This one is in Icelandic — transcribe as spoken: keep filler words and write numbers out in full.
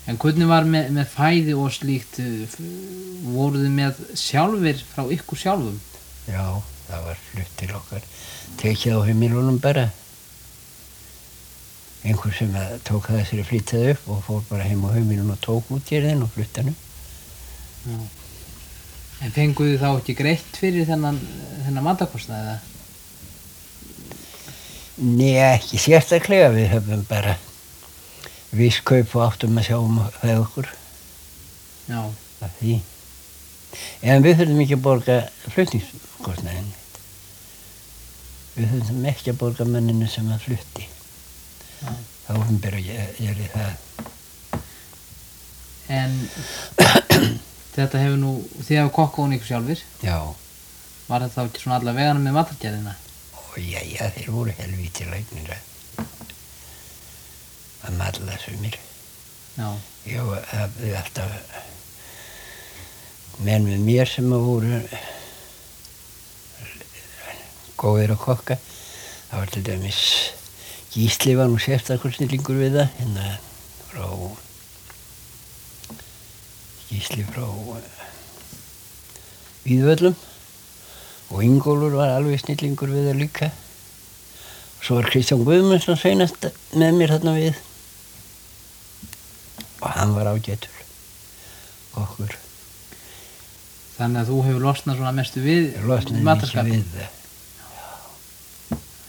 En hvernig var með, með fæði og slíkt, voruð þið með sjálfir frá ykkur sjálfum? Já, það var flutt til okkar, tekið á heimilunum bara. Einhver sem tók það sér að flytja það upp og fór bara heim á heimilun og tók útgerðin og flutti hann upp. Já. En fenguð þið þá ekki greitt fyrir þennan, þennan matarkostnað eða? Nei, ekki sérstaklega, við höfum bara viss kaup og áttum að sjá um það okkur. Já. Það því. En við þurfum ekki að borga flutningskostnaðinn. Við þurfum ekki að borga menninu sem að flutti. Já. Það opinbera gerði það. En þetta hefur nú, þið hefur kokkað hún ykkur sjálfir? Já. Var þetta þá ekki svona alla vegana með matargerðina? Ó, já, já, þeir voru helvíti læknir að malla sumir. Já. Já, það er alltaf menn með mér sem voru góðir að kokka. Það var til dæmis Gísli var nú sérstakur snillingur við það, hérna frá Gísli frá Víðvöllum og Ingólfur var alveg snillingur við það líka. Svo var Kristján Guðmundsson seinast með mér þarna við og hann var ágætur okkur. Þannig að þú hefur losnað svona mestu við Losnaði mikið við það.